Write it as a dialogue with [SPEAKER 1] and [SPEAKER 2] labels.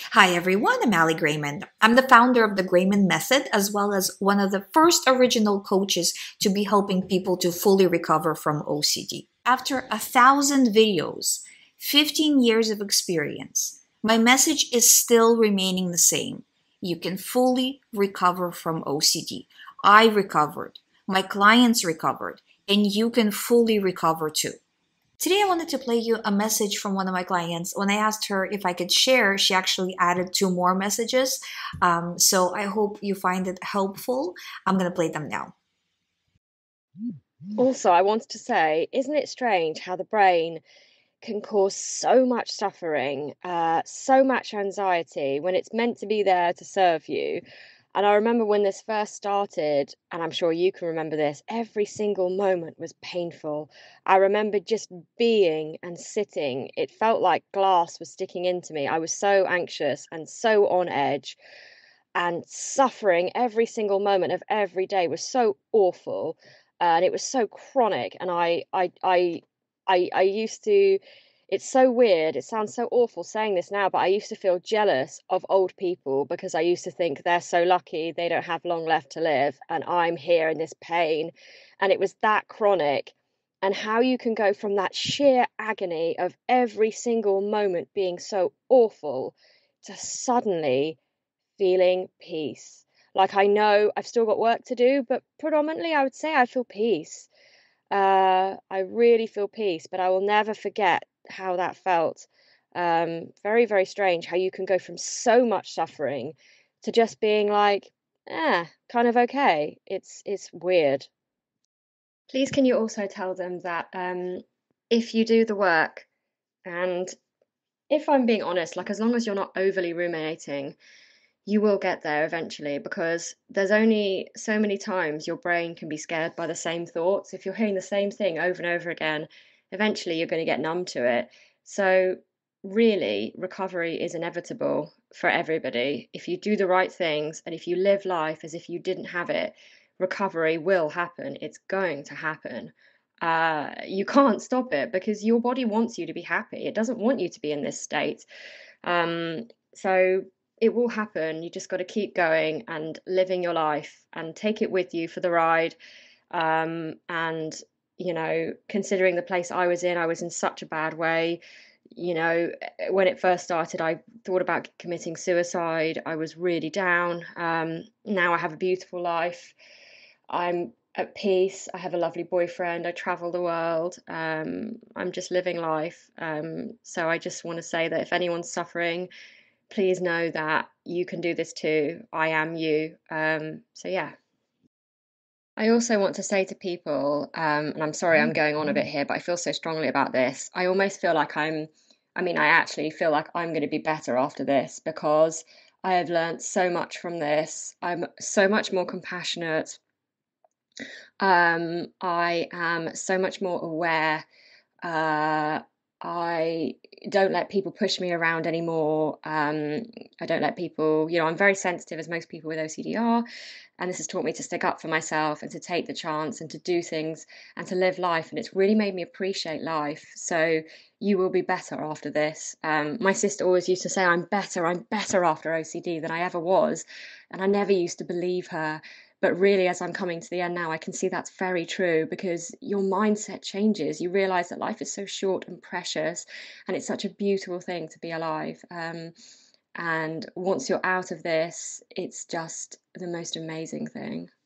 [SPEAKER 1] Hi everyone, I'm Ali Grayman. I'm the founder of the Grayman Method, as well as one of the first original coaches to be helping people to fully recover from OCD. After 1,000 videos, 15 years of experience, my message is still remaining the same. You can fully recover from OCD. I recovered, my clients recovered, and you can fully recover too. Today, I wanted to play you a message from one of my clients. When I asked her if I could share, she actually added two more messages. So I hope you find it helpful. I'm going to play them now.
[SPEAKER 2] Also, I wanted to say, isn't it strange how the brain can cause so much suffering, so much anxiety when it's meant to be there to serve you? And I remember when this first started, and I'm sure you can remember this, every single moment was painful. I remember just being and sitting. It felt like glass was sticking into me. I was so anxious and so on edge and suffering every single moment of every day was so awful, and it was so chronic. And I used to. It's so weird. It sounds so awful saying this now, but I used to feel jealous of old people because I used to think they're so lucky they don't have long left to live, and I'm here in this pain, and it was that chronic. And how you can go from that sheer agony of every single moment being so awful to suddenly feeling peace. Like, I know I've still got work to do, but predominantly I would say I feel peace. I really feel peace, but I will never forget how that felt. Very, very strange how you can go from so much suffering to just being like, kind of okay. It's weird. Please, can you also tell them that if you do the work, and if I'm being honest, like as long as you're not overly ruminating, you will get there eventually, because there's only so many times your brain can be scared by the same thoughts. If you're hearing the same thing over and over again, eventually you're going to get numb to it. So, really, recovery is inevitable for everybody. If you do the right things and if you live life as if you didn't have it, recovery will happen. It's going to happen. You can't stop it because your body wants you to be happy. It doesn't want you to be in this state. So it will happen. You just got to keep going and living your life and take it with you for the ride. And, considering the place I was in such a bad way. When it first started, I thought about committing suicide. I was really down. Now I have a beautiful life. I'm at peace. I have a lovely boyfriend. I travel the world. I'm just living life. So I just want to say that if anyone's suffering, please know that you can do this too. I am you. So yeah. I also want to say to people, and I'm sorry I'm going on a bit here, but I feel so strongly about this. I almost feel like I actually feel like I'm going to be better after this because I have learned so much from this. I'm so much more compassionate. I am so much more aware. Uh, I don't let people push me around anymore. I don't let people, I'm very sensitive, as most people with OCD are. And this has taught me to stick up for myself and to take the chance and to do things and to live life. And it's really made me appreciate life. So you will be better after this. My sister always used to say, I'm better after OCD than I ever was. And I never used to believe her. But really, as I'm coming to the end now, I can see that's very true because your mindset changes. You realize that life is so short and precious, and it's such a beautiful thing to be alive. And once you're out of this, it's just the most amazing thing.